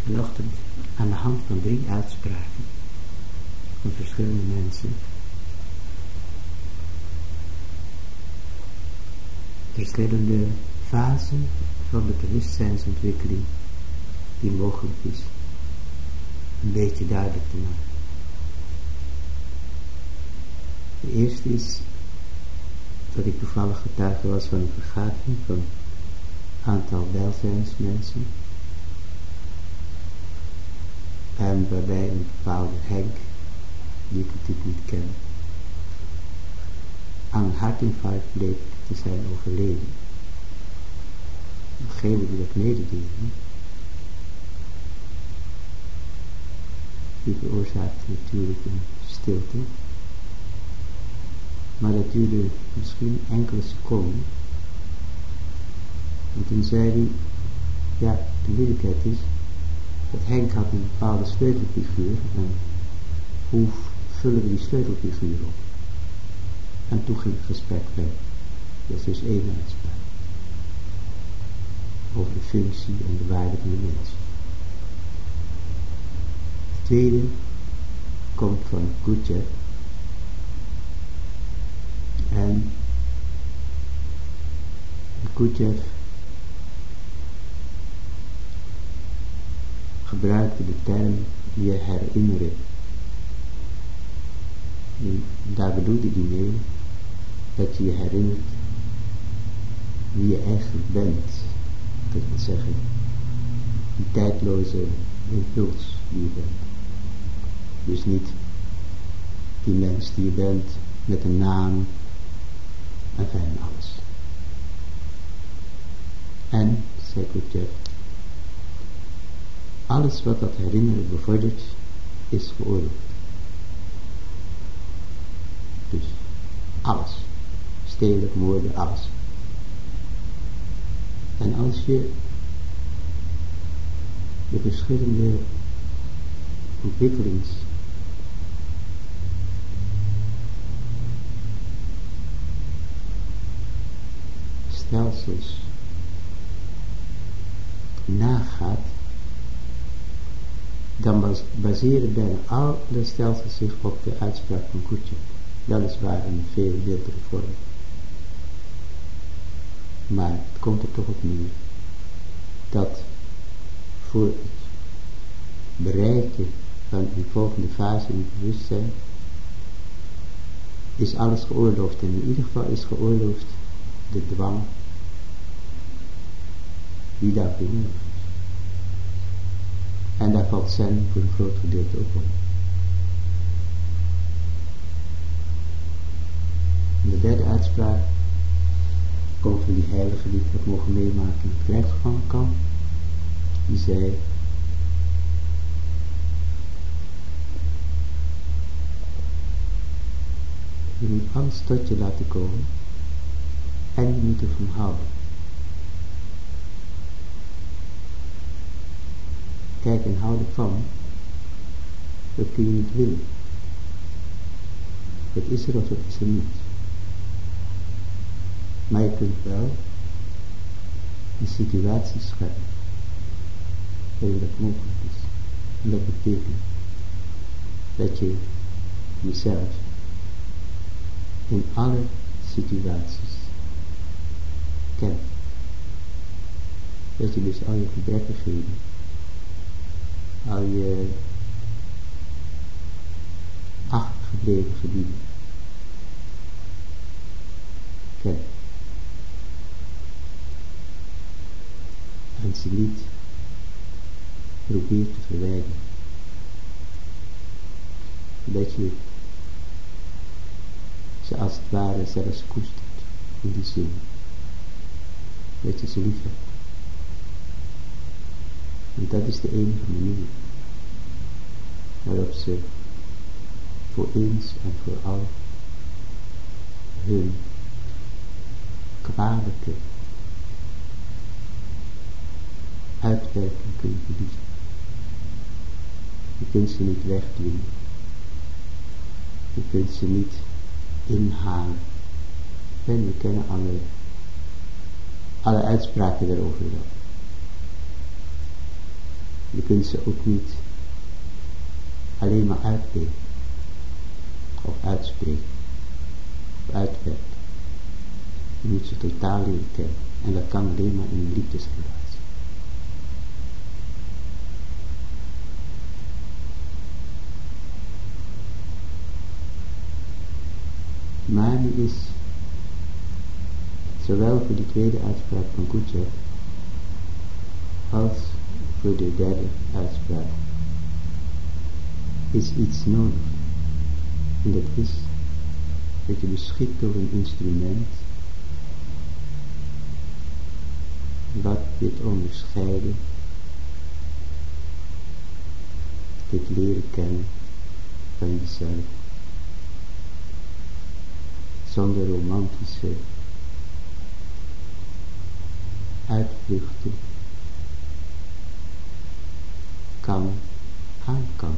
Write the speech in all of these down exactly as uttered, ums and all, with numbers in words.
vanochtend aan de hand van drie uitspraken van verschillende mensen verschillende fasen van de bewustzijnsontwikkeling die mogelijk is een beetje duidelijk te maken. De eerste is dat ik toevallig getuige was van een vergadering van een aantal welzijnsmensen en waarbij een bepaalde Henk, die ik natuurlijk niet ken, aan een hartinfarct bleek te zijn overleden. Degene die dat mededeelde, die veroorzaakte natuurlijk een stilte, maar dat duurde misschien enkele seconden. En toen zei hij, ja, de moeilijkheid is dat Henk had een bepaalde sleutelfiguur en hoe vullen we die sleutelfiguur op? En toen ging het gesprek verder. Dat is dus één uitspraak over de functie en de waarde van de mens. De tweede komt van Gurdjieff en Gurdjieff gebruikte de term je herinneren. En daar bedoelde hij mee dat je je herinnert wie je eigenlijk bent. Dat wil zeggen, die tijdloze impuls die je bent. Dus niet die mens die je bent met een naam en fijn alles. En, zei Gurdjieff, alles wat dat herinneren bevordert, is geoorloofd. Dus alles. Stelen, moorden, alles. En als je de verschillende ontwikkelings stelsels nagaat, dan baseren bijna alle stelsels zich op de uitspraak van Gurdjieff. Weliswaar in veel mildere vorm. Maar het komt er toch op neer dat voor het bereiken van een volgende fase in het bewustzijn is alles geoorloofd. En in ieder geval is geoorloofd de dwang die daarvoor nodig is. En daar valt zen voor een groot gedeelte ook op. En de derde uitspraak komt van die heilige die ik heb mogen meemaken in het krijgsgevangenkamp. Die zei: je moet alles tot je laten komen en je moet ervan houden. Kijk, en houden van, dat kun je niet willen. Het is er of het is er niet. Maar je kunt wel een situatie scheppen waarin dat mogelijk is. En dat betekent dat je jezelf in alle situaties kent. Dat je dus al je gebrekkigheden, al je achtergebleven gebieden kent. En ze niet probeert te verwijderen. Dat je ze als het ware zelfs koestert, in die zin. Dat je ze lief hebt. En dat is de enige manier waarop ze voor eens en voor al hun kwalijke uitwerking kunnen verliezen. Je kunt ze niet wegdwingen. Je kunt ze niet inhalen. En we kennen alle, alle uitspraken daarover wel. Je kunt ze ook niet alleen maar uitleggen, of uitspreken, of uitwerken. Je moet ze totaal leren kennen. En dat kan alleen maar in een liefdesrelatie. Maar nu is, zowel voor die tweede uitspraak van Gurdjieff, als voor de derde uitspraak, is iets nodig. En dat is dat je beschikt over een instrument wat dit onderscheiden, dit leren kennen van jezelf, zonder romantische uitvluchten kan, aan kan.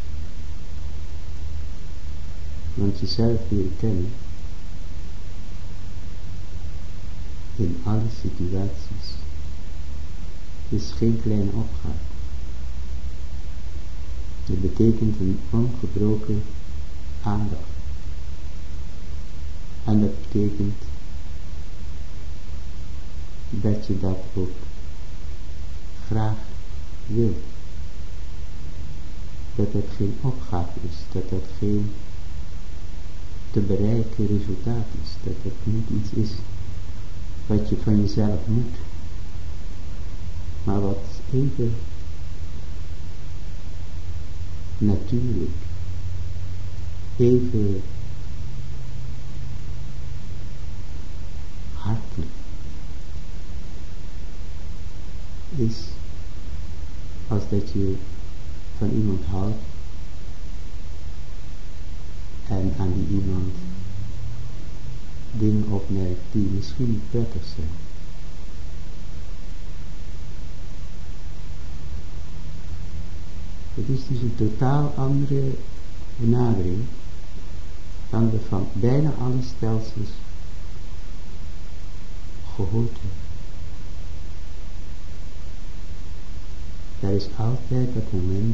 Want jezelf leren kennen in alle situaties is geen kleine opgave. Het betekent een ongebroken aandacht. En dat betekent dat je dat ook graag wil. Dat het geen opgave is, dat het geen te bereiken resultaat is, dat het niet iets is wat je van jezelf moet, maar wat even natuurlijk, even hartelijk is, als dat je van iemand houdt en aan die iemand dingen opmerkt die misschien niet prettig zijn. Het is dus een totaal andere benadering dan we van bijna alle stelsels gehoord hebben. Er is altijd dat moment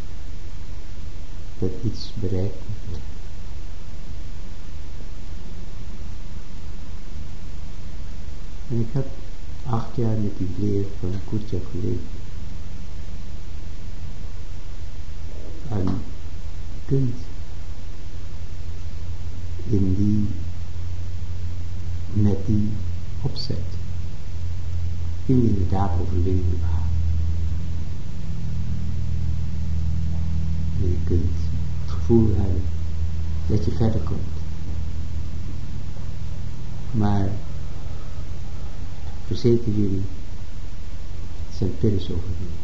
dat iets bereikt moet worden. En ik heb acht jaar met die leer van Gurdjieff geleefd. En je kunt in die, met die opzet, kun je inderdaad overwinning behalen. En je kunt het gevoel hebben dat je verder komt. Maar verzeker jullie, het zijn pillensoverwinningen.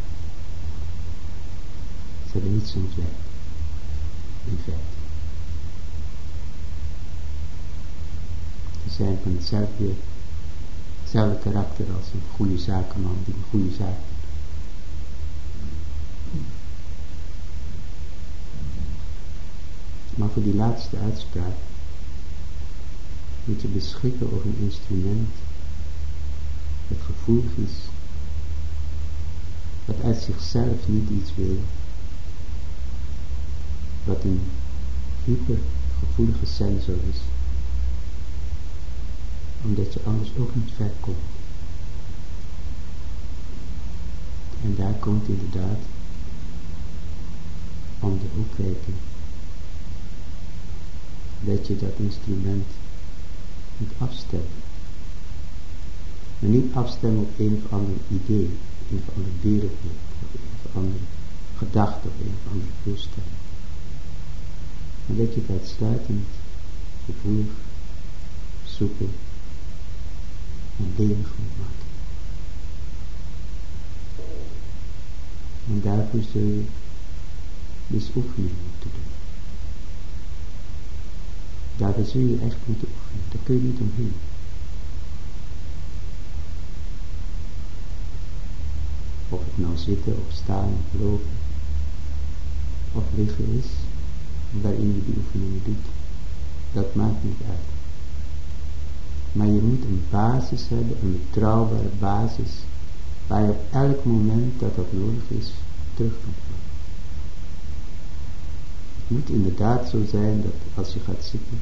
Ze hebben niets ontwerkt, in feite. Ze zijn van hetzelfde, hetzelfde karakter als een goede zakenman die een goede zaak doet. Maar voor die laatste uitspraak moet je beschikken over een instrument dat gevoelig is, wat uit zichzelf niet iets wil, wat een hypergevoelige sensor is, omdat je anders ook niet ver komt. En daar komt inderdaad om de hoek kijken dat je dat instrument moet afstemmen. Maar niet afstemmen op een of ander idee, een of ander wereldbeeld, of een of andere gedachte, of een of andere voorstelling. Maar dat je het uitsluitend, gevoelig, soepel en lenig moet maken. En daarvoor zul je dus oefening moeten doen. Daarvoor zul je echt moeten oefenen, daar kun je niet omheen. Of het nou zitten of staan of lopen of liggen is, waarin je die oefeningen doet, dat maakt niet uit. Maar je moet een basis hebben, een betrouwbare basis, waar je op elk moment dat dat nodig is, terug kan vallen. Het moet inderdaad zo zijn dat als je gaat zitten,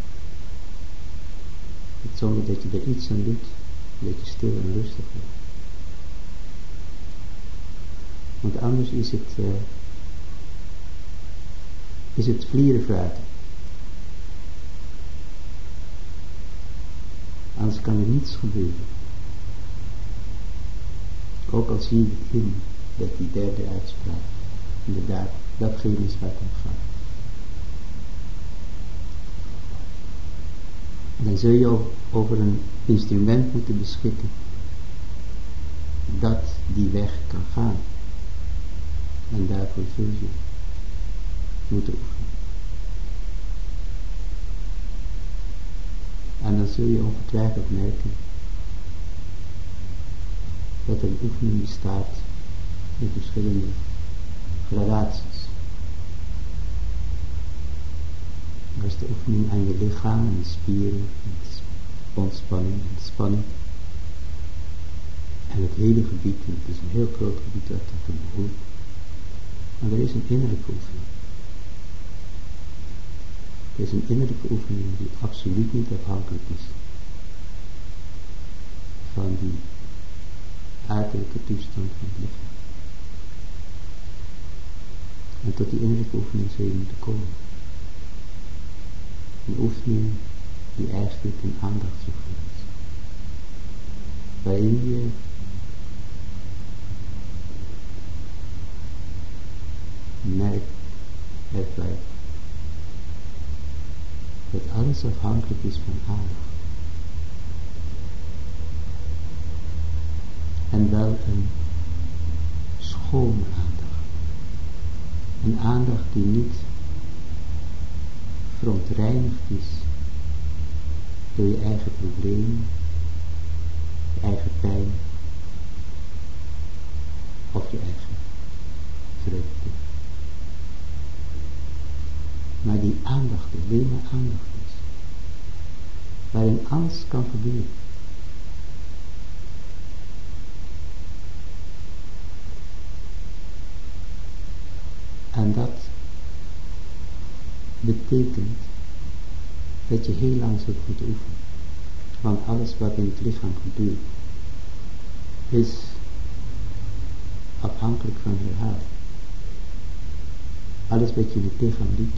het zonder dat je er iets aan doet, dat je stil en rustig wordt. Want anders is het, uh, is het vlierenfruiten. Anders kan er niets gebeuren. Ook al zie je het in, dat die derde uitspraak, inderdaad, datgene is waar het om gaat. Dan zul je over een instrument moeten beschikken, dat die weg kan gaan. En daarvoor zul je moeten oefenen. En dan zul je ongetwijfeld merken dat een oefening bestaat in verschillende gradaties. Er is de oefening aan je lichaam en de spieren, en de ontspanning en de spanning. En het hele gebied, want het is een heel groot gebied wat dat behoort. Maar er is een innerlijke oefening. Er is een innerlijke oefening die absoluut niet afhankelijk is van die uiterlijke toestand van het lichaam. En tot die innerlijke oefening zul je moeten komen. Een oefening die eigenlijk een aandachtsoefening is. Waarin je merkt, ervaart, dat alles afhankelijk is van aandacht. En wel een schone aandacht. Een aandacht die niet verontreinigd is door je eigen problemen, je eigen pijn of je eigen vreugde. Maar die aandacht alleen maar aandacht is, waarin alles kan gebeuren. En dat betekent dat je heel lang zult moeten oefenen. Want alles wat in het lichaam gebeurt, is afhankelijk van herhaling. Alles wat je in het lichaam doet,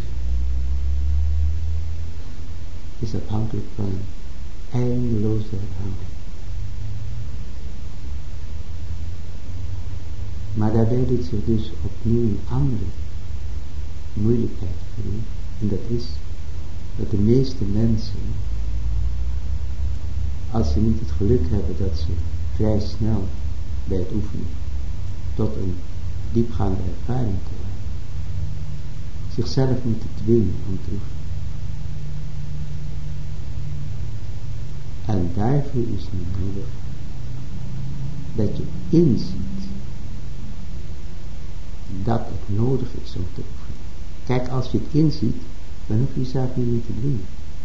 is afhankelijk van een eindeloze herhaling. Maar daarbij doet zich dus opnieuw een andere moeilijkheid voor. En dat is dat de meeste mensen, als ze niet het geluk hebben dat ze vrij snel bij het oefenen tot een diepgaande ervaring komen, zichzelf moeten dwingen om te oefenen. En daarvoor is het nodig dat je inziet dat het nodig is om te oefenen. Kijk, als je het inziet, dan hoef je jezelf niet meer te dwingen.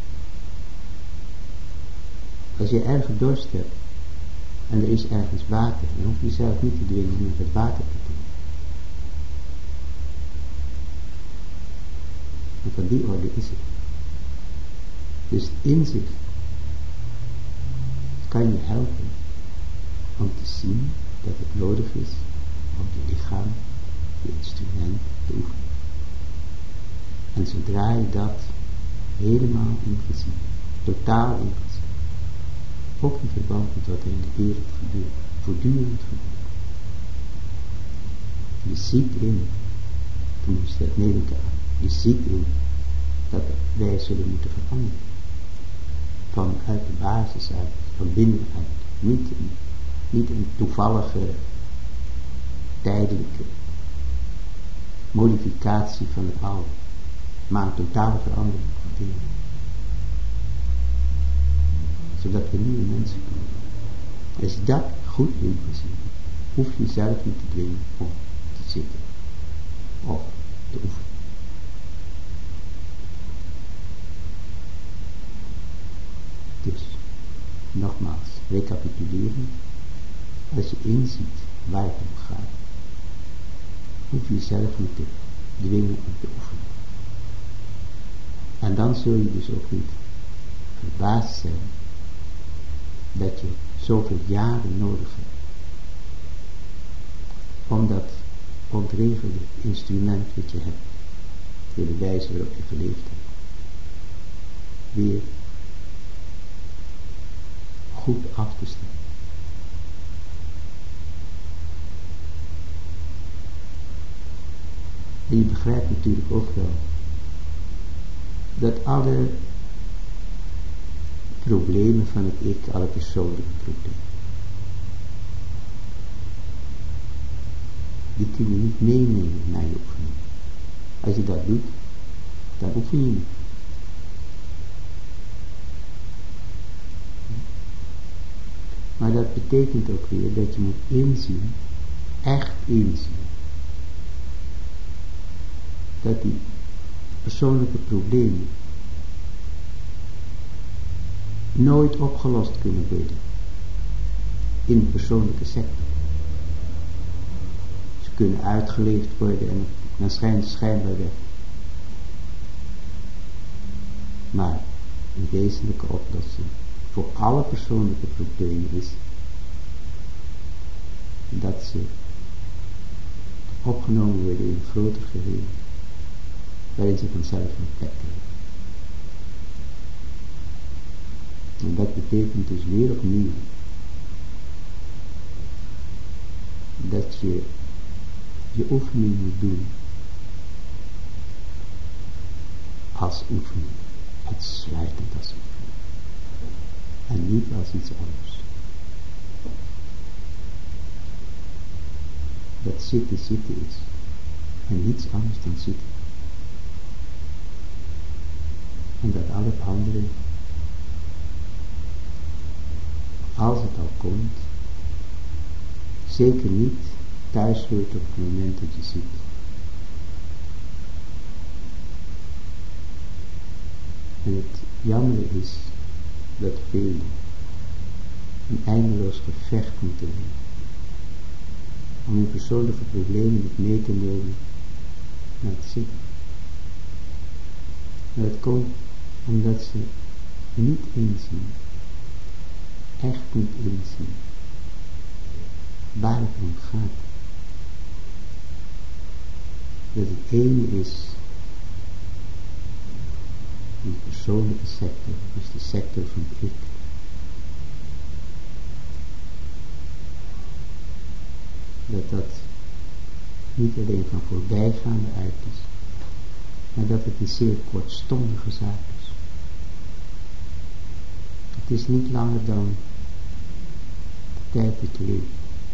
Als je ergens dorst hebt en er is ergens water, dan hoef je jezelf niet te dwingen om het water te drinken. En van die orde is het. Dus het inzicht kan je helpen om te zien dat het nodig is om je lichaam, je instrument te oefenen. En zodra je dat helemaal ingezien, totaal ingezien, ook in verband met wat er in de wereld gebeurt, voortdurend gebeurt. Je ziet in, tenminste dat neem ik aan, je ziet in dat wij zullen moeten veranderen. Vanuit de basis uit, van binnenuit. Niet een, niet een toevallige, tijdelijke modificatie van het oude, maar een totale verandering van binnen. Zodat we nieuwe mensen kunnen. Als je dat goed ingezien, hoef je jezelf niet te dwingen om te zitten of te oefenen. Dus, nogmaals, recapituleren. Als je inziet waar het om gaat, hoef je jezelf niet te dwingen om te oefenen. En dan zul je dus ook niet verbaasd zijn dat je zoveel jaren nodig hebt om dat ontregelde instrument wat je hebt, door de wijze waarop je geleefd hebt, weer goed af te stemmen. En je begrijpt natuurlijk ook wel dat alle problemen van het ik, alle persoonlijke problemen, die kun je niet meenemen naar je oefening. Als je dat doet, dan oefen je niet. Maar dat betekent ook weer dat je moet inzien, echt inzien, dat die persoonlijke problemen nooit opgelost kunnen worden in de persoonlijke sector. Ze kunnen uitgeleefd worden en dan schijnt het schijnbaar weg. Maar een wezenlijke oplossing voor alle persoonlijke problemen is dat ze opgenomen worden in een groter geheel, waarin ze vanzelf een plek krijgen. En dat betekent dus weer opnieuw dat je je oefening moet doen als oefening, uitsluitend als oefening, en niet als iets anders. Dat zitten zitten is en niets anders dan zitten. En dat al het andere, als het al komt, zeker niet thuis hoort op het moment dat je zit. En het jammer is dat velen een eindeloos gevecht moeten hebben om hun persoonlijke problemen niet mee te nemen naar het zitten. Maar het komt omdat ze niet inzien, echt niet inzien, waar het om gaat. Dat het ene is een persoonlijke sector, dus de sector van het ik. Dat dat niet alleen van voorbijgaande aard is, maar dat het een zeer kortstondige zaak is. Het is niet langer dan de tijd dat je leeft.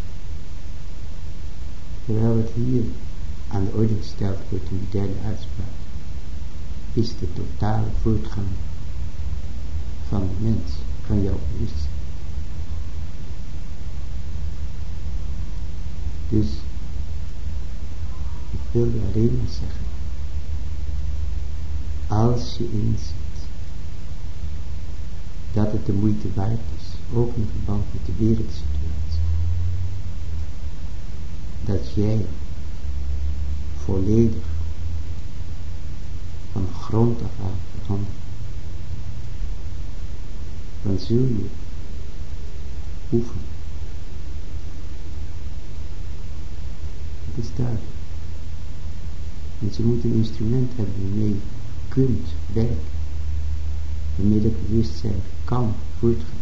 Terwijl het hier aan de orde gesteld wordt in de derde uitspraak, is de totale voortgang van de mens, van jouw bewustzijn. Dus, ik wilde alleen maar zeggen, als je inziet dat het de moeite waard is, ook in verband met de wereldsituatie, dat jij volledig van grond af aan verandert, dan zul je oefenen. Het is duidelijk. Want je moet een instrument hebben waarmee je kunt werken, waarmee dat bewustzijn kan voortgaan.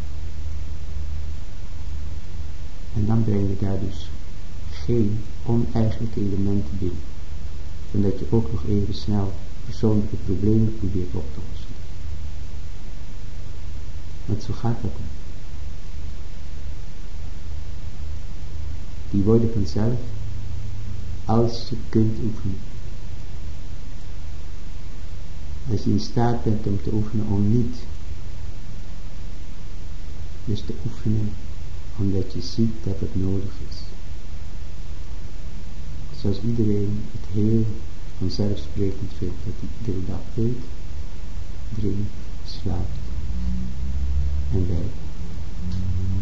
En dan breng je daar dus geen oneigenlijke elementen binnen, omdat je ook nog even snel persoonlijke problemen probeert op te lossen. Want zo gaat dat dan. Die worden vanzelf, als je kunt oefenen. Als je in staat bent om te oefenen om niet. Dus te oefenen omdat je ziet dat het nodig is. Zoals iedereen het heel vanzelfsprekend vindt dat hij iedere dag eet, drinkt, slaapt en werkt.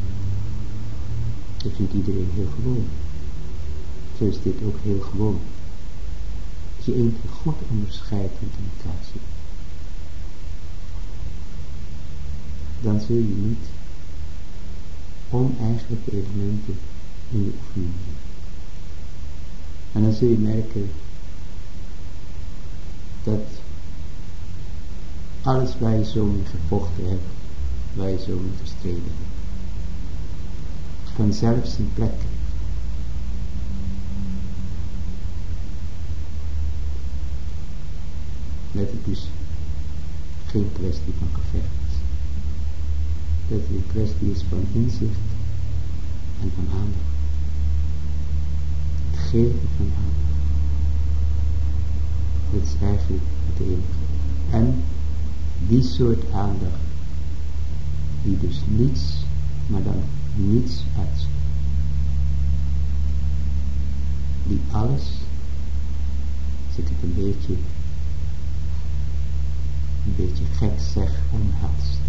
Dat vindt iedereen heel gewoon. Zo is dit ook heel gewoon. je één keer goed onderscheidt met meditatie, dan zul je niet oneigenlijke elementen in je oefening zien. En dan zul je merken dat alles waar je zo mee gevochten hebt, waar je zo mee gestreden hebt, vanzelf zijn plek krijgt. Dat het dus geen kwestie van gevecht is. Dat het een kwestie is van inzicht en van aandacht. Het geven van aandacht. Dat is eigenlijk het enige. En die soort aandacht, die dus niets, maar dan niets uitzoekt. Die alles, als ik het een beetje, een beetje gek zeg, omhelst.